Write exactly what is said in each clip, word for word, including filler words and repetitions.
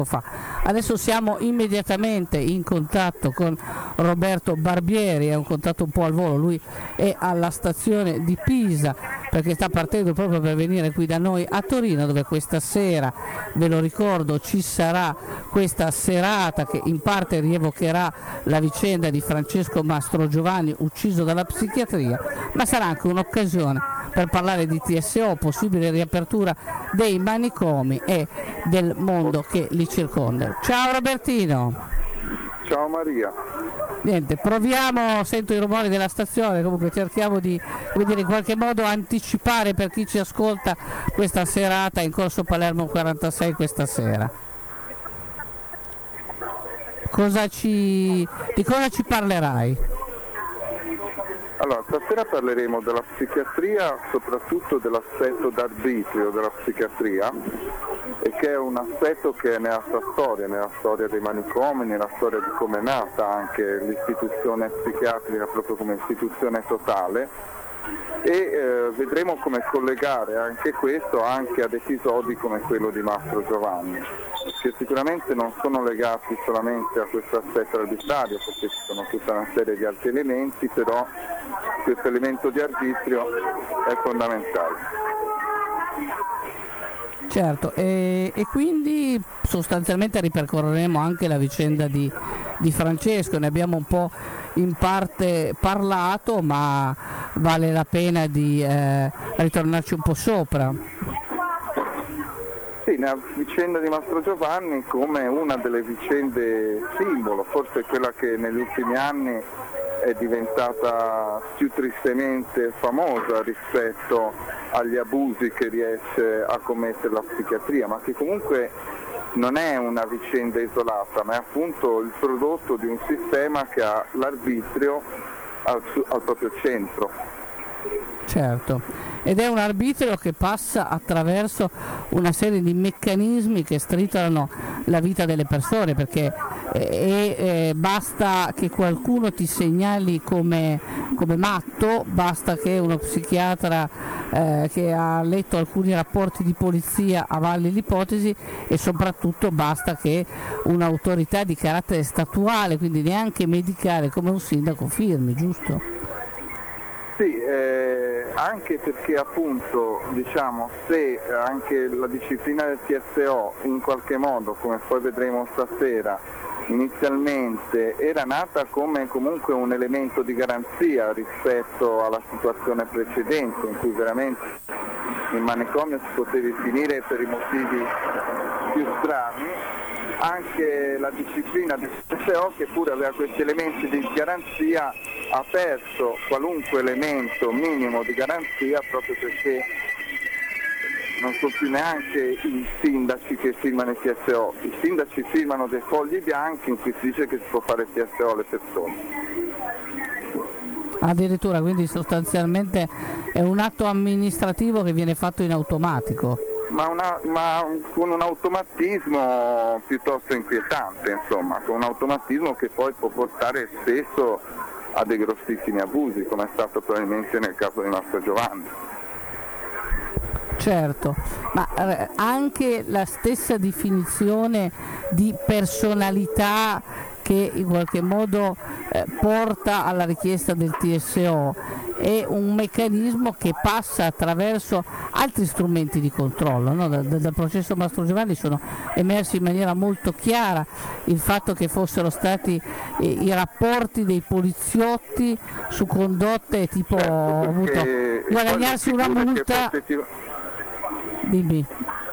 fa. Adesso siamo immediatamente in contatto con Roberto Barbieri, è un contatto un po' al volo, lui è alla stazione di Pisa perché sta partendo proprio per venire qui da noi a Torino, dove questa sera, ve lo ricordo, ci sarà questa serata che in parte rievocherà la vicenda di Francesco Mastrogiovanni ucciso dalla psichiatria, ma sarà anche un'occasione per parlare di T S O, possibile riapertura dei manicomi e del mondo che li circonda. Ciao Robertino. Ciao Maria. Niente, proviamo, sento i rumori della stazione, comunque cerchiamo di, come dire, in qualche modo anticipare per chi ci ascolta questa serata in Corso Palermo quarantasei questa sera. Cosa ci, di cosa ci parlerai? Allora, stasera parleremo della psichiatria, soprattutto dell'aspetto d'arbitrio della psichiatria, e che è un aspetto che è nella sua storia, nella storia dei manicomi, nella storia di come è nata anche l'istituzione psichiatrica proprio come istituzione totale, e eh, vedremo come collegare anche questo anche ad episodi come quello di Mastrogiovanni, che sicuramente non sono legati solamente a questo aspetto arbitrario, perché ci sono tutta una serie di altri elementi, però questo elemento di arbitrio è fondamentale. Certo, e, e quindi sostanzialmente ripercorreremo anche la vicenda di, di Francesco, ne abbiamo un po' in parte parlato, ma vale la pena di eh, ritornarci un po' sopra. Sì, la vicenda di Mastrogiovanni come una delle vicende simbolo, forse quella che negli ultimi anni è diventata più tristemente famosa rispetto agli abusi che riesce a commettere la psichiatria, ma che comunque non è una vicenda isolata, ma è appunto il prodotto di un sistema che ha l'arbitrio al, al proprio centro. Certo, ed è un arbitrio che passa attraverso una serie di meccanismi che stritolano la vita delle persone, perché eh, eh, basta che qualcuno ti segnali come, come matto, basta che uno psichiatra eh, che ha letto alcuni rapporti di polizia avalli l'ipotesi, e soprattutto basta che un'autorità di carattere statuale, quindi neanche medicale come un sindaco, firmi, giusto? Sì, eh, anche perché appunto diciamo se anche la disciplina del T S O in qualche modo, come poi vedremo stasera, inizialmente era nata come comunque un elemento di garanzia rispetto alla situazione precedente in cui veramente in manicomio si poteva finire per i motivi più strani, anche la disciplina del T S O, che pure aveva questi elementi di garanzia, ha perso qualunque elemento minimo di garanzia proprio perché non sono più neanche i sindaci che firmano il T S O, i sindaci firmano dei fogli bianchi in cui si dice che si può fare il T S O alle persone. Addirittura, quindi sostanzialmente è un atto amministrativo che viene fatto in automatico. Ma, una, ma con un automatismo piuttosto inquietante, insomma, con un automatismo che poi può portare spesso a dei grossissimi abusi, come è stato probabilmente nel caso di Mastrogiovanni. Certo, ma eh, anche la stessa definizione di personalità che in qualche modo eh, porta alla richiesta del T S O è un meccanismo che passa attraverso altri strumenti di controllo, no? dal, dal processo Mastrogiovanni sono emersi in maniera molto chiara il fatto che fossero stati eh, i rapporti dei poliziotti su condotte tipo certo, avuto, guadagnarsi una multa. Dimmi.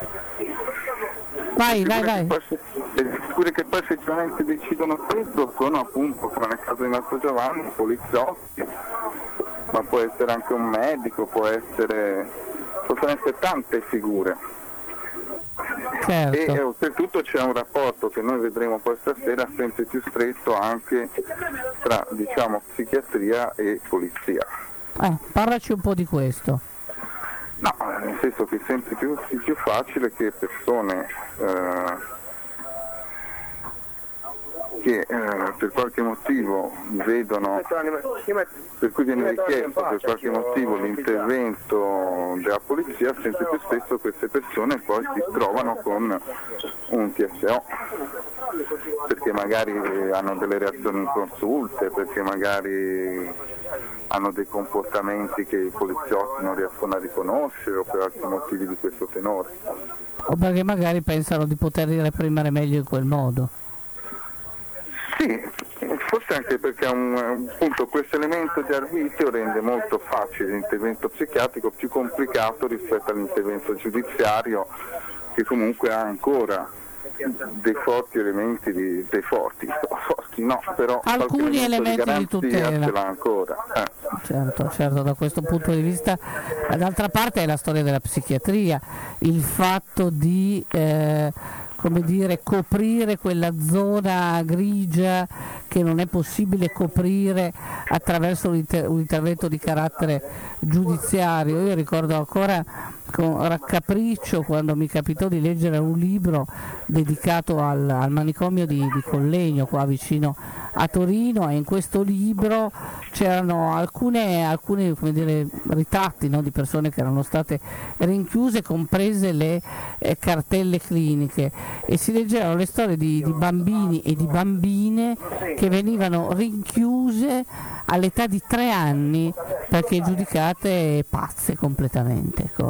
Vai, vai, vai. Le figure che poi effettivamente decidono questo sono appunto, come nel caso di Mastrogiovanni, poliziotti, ma può essere anche un medico, può essere, possono essere tante figure. Certo. E, e oltretutto c'è un rapporto che noi vedremo poi stasera sempre più stretto anche tra, diciamo, psichiatria e polizia. Eh, parlaci un po' di questo. No, nel senso che è sempre più, più facile che persone eh, che eh, per qualche motivo vedono, per cui viene richiesto per qualche motivo l'intervento della polizia, sempre più spesso queste persone poi si trovano con un T S O, perché magari hanno delle reazioni inconsulte, perché magari hanno dei comportamenti che i poliziotti non riescono a riconoscere o per altri motivi di questo tenore. O perché magari pensano di poterli reprimere meglio in quel modo. Sì, forse anche perché un, appunto, questo elemento di arbitrio rende molto facile l'intervento psichiatrico, più complicato rispetto all'intervento giudiziario, che comunque ha ancora dei forti elementi di, dei forti, forti no, però alcuni elementi di, di tutela ce l'ha ancora. Eh. Certo, certo, da questo punto di vista. D'altra parte è la storia della psichiatria, il fatto di eh, come dire, coprire quella zona grigia che non è possibile coprire attraverso un, inter- un intervento di carattere giudiziario. Io ricordo ancora con raccapriccio quando mi capitò di leggere un libro dedicato al, al manicomio di, di Collegno, qua vicino a Torino, e in questo libro c'erano alcune, alcune come dire, ritratti, no, di persone che erano state rinchiuse, comprese le eh, cartelle cliniche, e si leggevano le storie di, di bambini e di bambine che venivano rinchiuse all'età di tre anni perché giudicate pazze completamente. Ecco.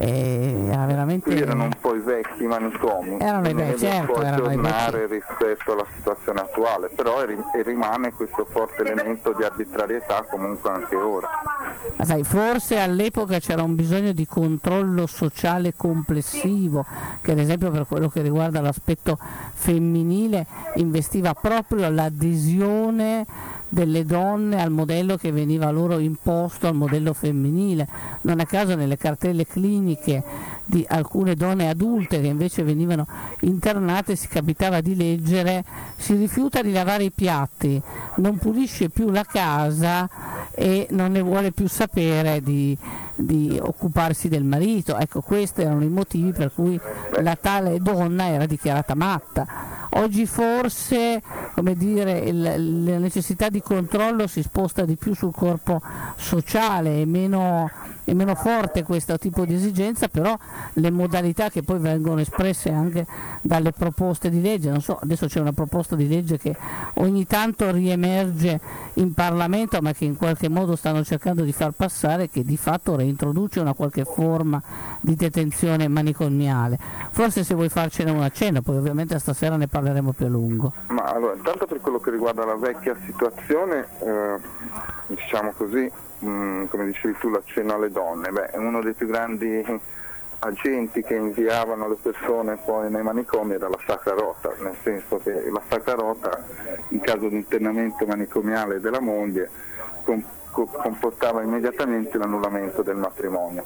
E era veramente... erano un po' i vecchi manicomi, erano i vecchi, certo, erano i vecchi. Rispetto alla situazione attuale, però e rimane questo forte elemento di arbitrarietà comunque anche ora. Ma sai, forse all'epoca c'era un bisogno di controllo sociale complessivo, che ad esempio per quello che riguarda l'aspetto femminile investiva proprio l'adesione delle donne al modello che veniva loro imposto, al modello femminile. Non a caso nelle cartelle cliniche di alcune donne adulte che invece venivano internate si capitava di leggere: si rifiuta di lavare i piatti, non pulisce più la casa e non ne vuole più sapere di, di occuparsi del marito. Ecco, questi erano i motivi per cui la tale donna era dichiarata matta. Oggi forse, come dire, il, la necessità di controllo si sposta di più sul corpo sociale, è meno, è meno forte questo tipo di esigenza, però le modalità che poi vengono espresse anche dalle proposte di legge, non so, adesso c'è una proposta di legge che ogni tanto riemerge in Parlamento ma che in qualche modo stanno cercando di far passare, che di fatto reintroduce una qualche forma di detenzione manicomiale. Forse se vuoi farcene un accenno, poi ovviamente stasera ne parleremo più a lungo. Ma allora, intanto per quello che riguarda la vecchia situazione, eh, diciamo così, mh, come dicevi tu, l'accenno alle donne, beh, è uno dei più grandi agenti che inviavano le persone poi nei manicomi era la Sacra Rota, nel senso che la Sacra Rota in caso di internamento manicomiale della moglie com- comportava immediatamente l'annullamento del matrimonio,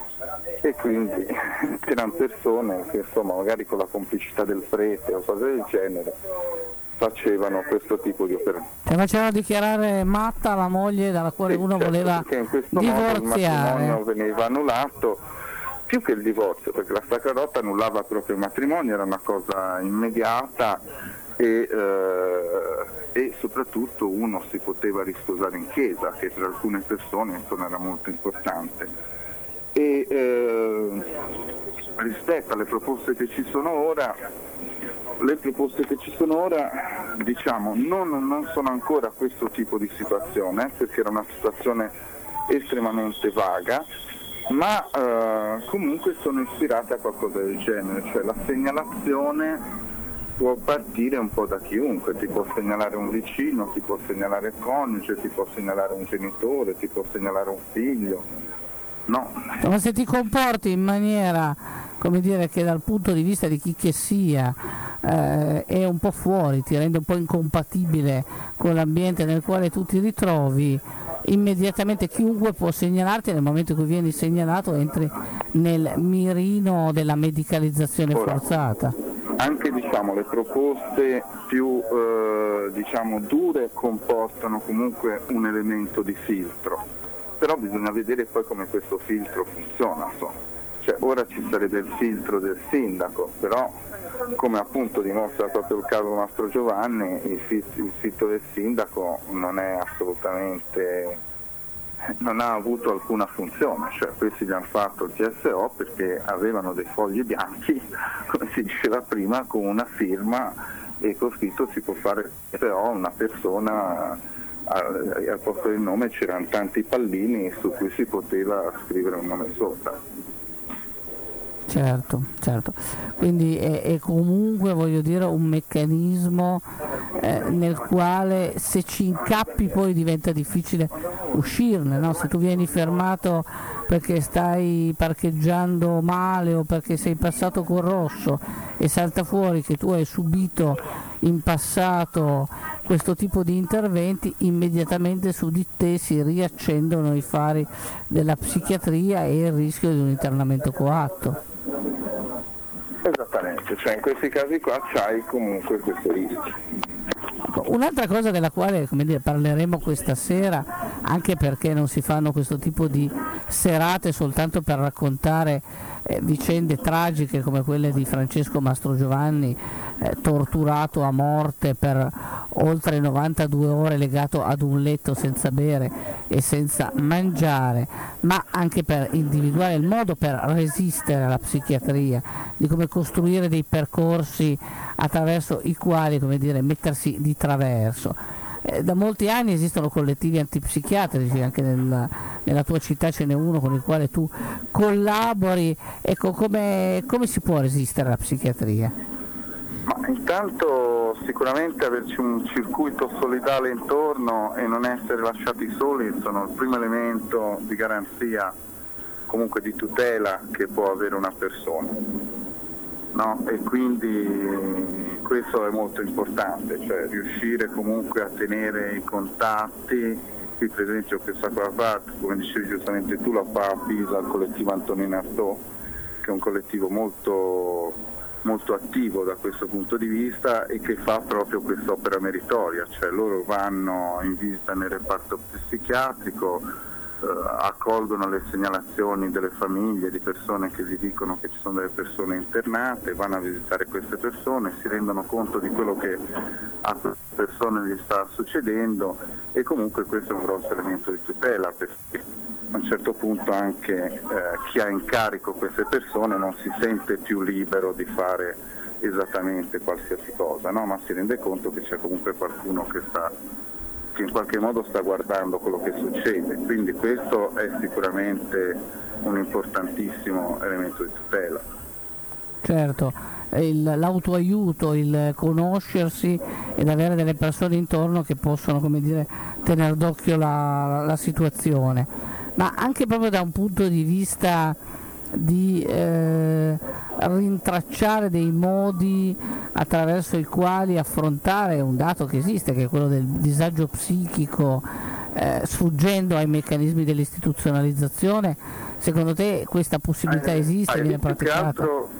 e quindi c'erano persone che insomma magari con la complicità del prete o cose del genere facevano questo tipo di operazioni. E facevano dichiarare matta la moglie dalla quale sì, uno certo, voleva perché in questo divorziare. modo il matrimonio veniva annullato, più che il divorzio, perché la Sacra Rota annullava proprio il matrimonio, era una cosa immediata e, eh, e soprattutto uno si poteva risposare in chiesa, che per alcune persone insomma era molto importante. E eh, rispetto alle proposte che ci sono ora, le proposte che ci sono ora diciamo non, non sono ancora questo tipo di situazione, perché era una situazione estremamente vaga, ma eh, comunque sono ispirate a qualcosa del genere, cioè la segnalazione può partire un po' da chiunque, ti può segnalare un vicino, ti può segnalare il coniuge, ti può segnalare un genitore, ti può segnalare un figlio, no. Ma se ti comporti in maniera, come dire, che dal punto di vista di chi che sia eh, è un po' fuori, ti rende un po' incompatibile con l'ambiente nel quale tu ti ritrovi, immediatamente chiunque può segnalarti, nel momento in cui vieni segnalato entri nel mirino della medicalizzazione Ora, forzata. Anche diciamo, le proposte più eh, diciamo, dure comportano comunque un elemento di filtro, però bisogna vedere poi come questo filtro funziona. So. cioè, ora ci sarebbe il filtro del sindaco, però come appunto dimostra proprio il caso Mastro Giovanni, il, il filtro del sindaco non è assolutamente, non ha avuto alcuna funzione, cioè questi gli hanno fatto il T S O perché avevano dei fogli bianchi, come si diceva prima, con una firma e con scritto si può fare il T S O una persona, al, al posto del nome c'erano tanti pallini su cui si poteva scrivere un nome sopra. Certo, certo, quindi è, è comunque, voglio dire, un meccanismo eh, nel quale se ci incappi poi diventa difficile uscirne, no? Se tu vieni fermato perché stai parcheggiando male o perché sei passato col rosso e salta fuori che tu hai subito in passato questo tipo di interventi, immediatamente su di te si riaccendono i fari della psichiatria e il rischio di un internamento coatto. Esattamente, cioè in questi casi qua c'hai comunque questo rischio. Un'altra cosa della quale, come dire, parleremo questa sera, anche perché non si fanno questo tipo di serate soltanto per raccontare eh, vicende tragiche come quelle di Francesco Mastrogiovanni, eh, torturato a morte per oltre novantadue ore legato ad un letto senza bere e senza mangiare, ma anche per individuare il modo per resistere alla psichiatria, di come costruire dei percorsi attraverso i quali, come dire, mettersi di traverso. Eh, da molti anni esistono collettivi antipsichiatrici, anche nella, nella tua città ce n'è uno con il quale tu collabori. Ecco, come, come si può resistere alla psichiatria? Ma intanto sicuramente averci un circuito solidale intorno e non essere lasciati soli sono il primo elemento di garanzia, comunque di tutela che può avere una persona. No? E quindi questo è molto importante, cioè riuscire comunque a tenere i contatti. Qui per esempio questa qua parte, come dicevi giustamente tu, la fa a Pisa il collettivo Antonino Artaud, che è un collettivo molto, molto attivo da questo punto di vista e che fa proprio quest'opera meritoria, cioè loro vanno in visita nel reparto psichiatrico, Uh, accolgono le segnalazioni delle famiglie di persone che gli dicono che ci sono delle persone internate, vanno a visitare queste persone, si rendono conto di quello che a queste persone gli sta succedendo e comunque questo è un grosso elemento di tutela, perché a un certo punto anche eh, chi ha in carico queste persone non si sente più libero di fare esattamente qualsiasi cosa, no? Ma si rende conto che c'è comunque qualcuno che sta che in qualche modo sta guardando quello che succede, quindi questo è sicuramente un importantissimo elemento di tutela. Certo, il, l'autoaiuto, il conoscersi ed avere delle persone intorno che possono, come dire, tenere d'occhio la, la situazione, ma anche proprio da un punto di vista di eh, rintracciare dei modi attraverso i quali affrontare un dato che esiste, che è quello del disagio psichico, eh, sfuggendo ai meccanismi dell'istituzionalizzazione. Secondo te questa possibilità esiste e viene praticata? Altro,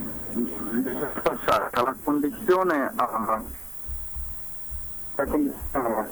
passare dalla condizione a la condizione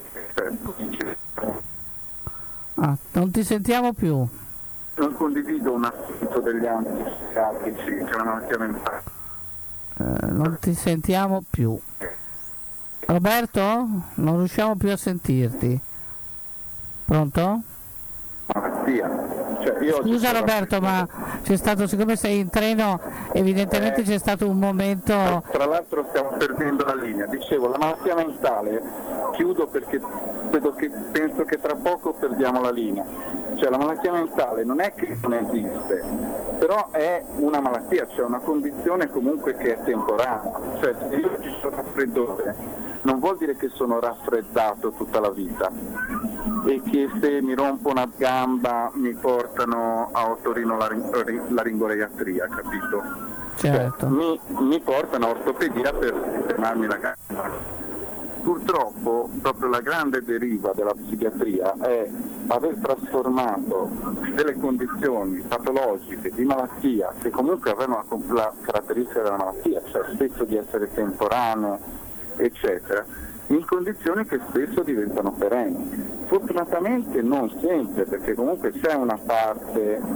ah, non ti sentiamo più. Non condivido un aspetto degli antipsichiatrici, che è una malattia mentale. Eh, non ti sentiamo più. Roberto? Non riusciamo più a sentirti. Pronto? Malattia. Cioè, io Scusa Roberto, ma c'è stato, siccome sei in treno, evidentemente eh, c'è stato un momento... Tra l'altro stiamo perdendo la linea. Dicevo, la malattia mentale, chiudo perché credo che, penso che tra poco perdiamo la linea. Cioè la malattia mentale non è che non esiste, però è una malattia, cioè una condizione comunque che è temporanea. Cioè se io ci sono raffreddore non vuol dire che sono raffreddato tutta la vita e che se mi rompo una gamba mi portano a otorinolaringoiatria, capito? Certo. Cioè, mi, mi portano a ortopedia per sistemarmi la gamba. Purtroppo proprio la grande deriva della psichiatria è aver trasformato delle condizioni patologiche di malattia che comunque avevano la caratteristica della malattia, cioè spesso di essere temporanee, eccetera, in condizioni che spesso diventano perenni. Fortunatamente non sempre, perché comunque c'è una parte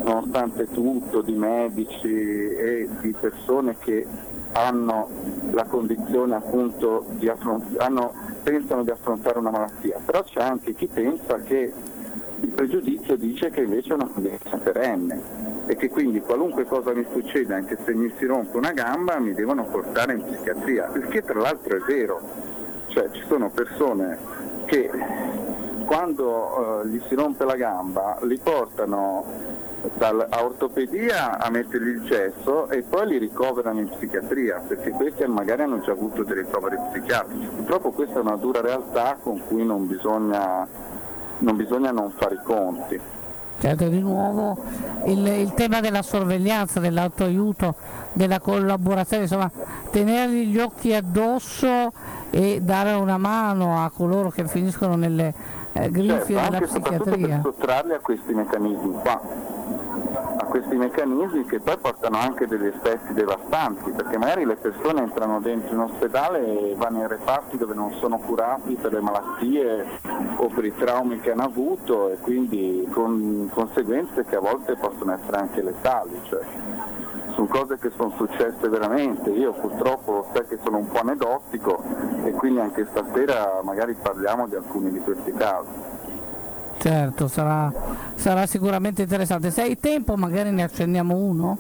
nonostante tutto, di medici e di persone che hanno la condizione appunto di affront- hanno, pensano di affrontare una malattia, però c'è anche chi pensa che il pregiudizio dice che invece è una condizione perenne e che quindi qualunque cosa mi succeda, anche se mi si rompe una gamba, mi devono portare in psichiatria, il che tra l'altro è vero, cioè ci sono persone che quando uh, gli si rompe la gamba li portano dalla ortopedia a mettergli il gesso e poi li ricoverano in psichiatria, perché questi magari hanno già avuto dei ricoveri psichiatrici. Purtroppo questa è una dura realtà con cui non bisogna non, bisogna non fare i conti. Certo, di nuovo il, il tema della sorveglianza, dell'autoaiuto, della collaborazione, insomma tenergli gli occhi addosso e dare una mano a coloro che finiscono nelle eh, grifie certo, della psichiatria. Per sottrarli a questi meccanismi qua, a questi meccanismi che poi portano anche degli effetti devastanti, perché magari le persone entrano dentro in ospedale e vanno in reparti dove non sono curati per le malattie o per i traumi che hanno avuto, e quindi con conseguenze che a volte possono essere anche letali, cioè sono cose che sono successe veramente. Io purtroppo sai che sono un po' aneddotico e quindi anche stasera magari parliamo di alcuni di questi casi. Certo, sarà, sarà sicuramente interessante. Se hai tempo magari ne accenniamo uno?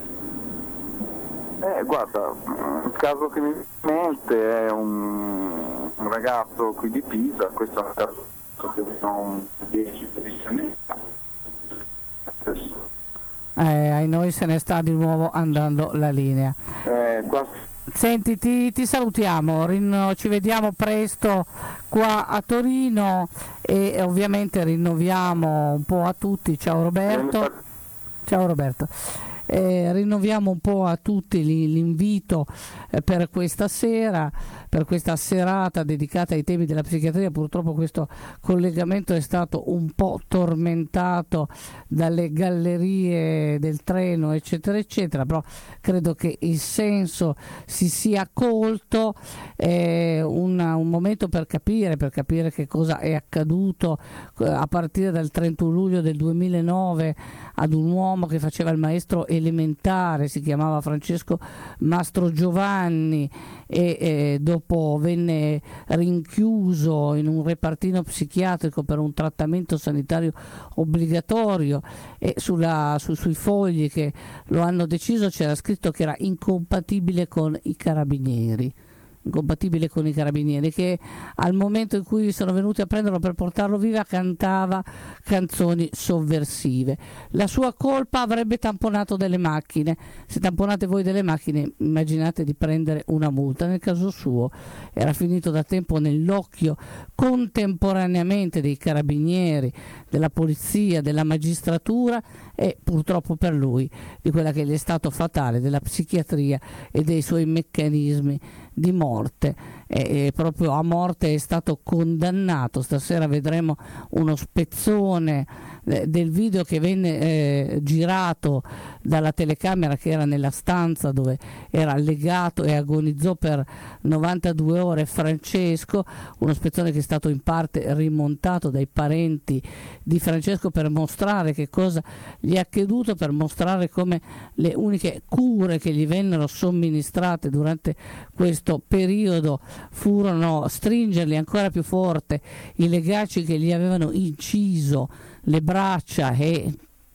Eh, guarda, il caso che mi viene in mente è un, un ragazzo qui di Pisa, questo è un caso che ho dieci tredici anni fa. Eh, ai noi se ne sta di nuovo andando la linea. Eh, qua... Senti, ti, ti salutiamo, Rinno, ci vediamo presto qua a Torino e ovviamente rinnoviamo un po' a tutti, ciao Roberto, ciao Roberto. Eh, rinnoviamo un po' a tutti l'invito eh, per questa sera, per questa serata dedicata ai temi della psichiatria. Purtroppo questo collegamento è stato un po' tormentato dalle gallerie del treno eccetera eccetera, però credo che il senso si sia colto. È una, un momento per capire, per capire che cosa è accaduto eh, a partire dal trentuno luglio del duemilanove ad un uomo che faceva il maestro elementare, si chiamava Francesco Mastrogiovanni e eh, dopo venne rinchiuso in un repartino psichiatrico per un trattamento sanitario obbligatorio, e sulla, su, sui fogli che lo hanno deciso c'era scritto che era incompatibile con i carabinieri. incompatibile con i carabinieri, che al momento in cui sono venuti a prenderlo per portarlo via cantava canzoni sovversive. La sua colpa: avrebbe tamponato delle macchine. Se tamponate voi delle macchine, immaginate di prendere una multa. Nel caso suo era finito da tempo nell'occhio contemporaneamente dei carabinieri, della polizia, della magistratura e purtroppo per lui di quella che gli è stato fatale, della psichiatria e dei suoi meccanismi di morte. E, e proprio a morte è stato condannato. Stasera vedremo uno spezzone eh, del video che venne eh, girato dalla telecamera che era nella stanza dove era legato e agonizzò per novantadue ore Francesco, uno spezzone che è stato in parte rimontato dai parenti di Francesco per mostrare che cosa gli è accaduto, per mostrare come le uniche cure che gli vennero somministrate durante questo periodo furono stringergli ancora più forte i legacci che gli avevano inciso le braccia e,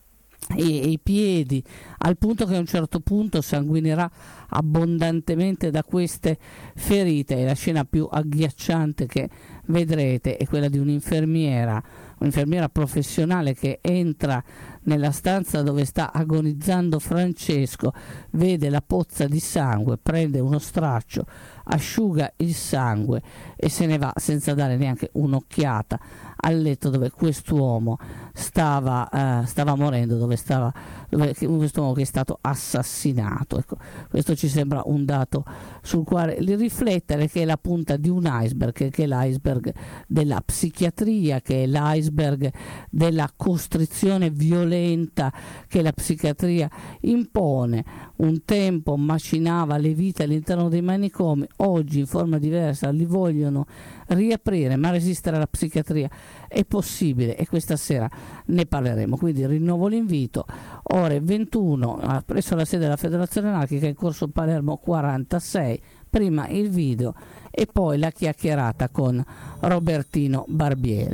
e, e i piedi, al punto che a un certo punto sanguinerà abbondantemente da queste ferite. E la scena più agghiacciante che vedrete è quella di un'infermiera un'infermiera professionale che entra nella stanza dove sta agonizzando Francesco, vede la pozza di sangue, prende uno straccio, asciuga il sangue e se ne va senza dare neanche un'occhiata al letto dove quest'uomo stava, uh, stava morendo, dove stava dove, quest'uomo che è stato assassinato. Ecco, questo ci sembra un dato sul quale riflettere, che è la punta di un iceberg, che è l'iceberg della psichiatria, che è l'iceberg della costrizione violenta che la psichiatria impone. Un tempo macinava le vite all'interno dei manicomi, oggi in forma diversa li vogliono riaprire, ma resistere alla psichiatria è possibile e questa sera ne parleremo. Quindi rinnovo l'invito, ore ventuno presso la sede della Federazione Anarchica in corso Palermo quarantasei, prima il video e poi la chiacchierata con Robertino Barbieri.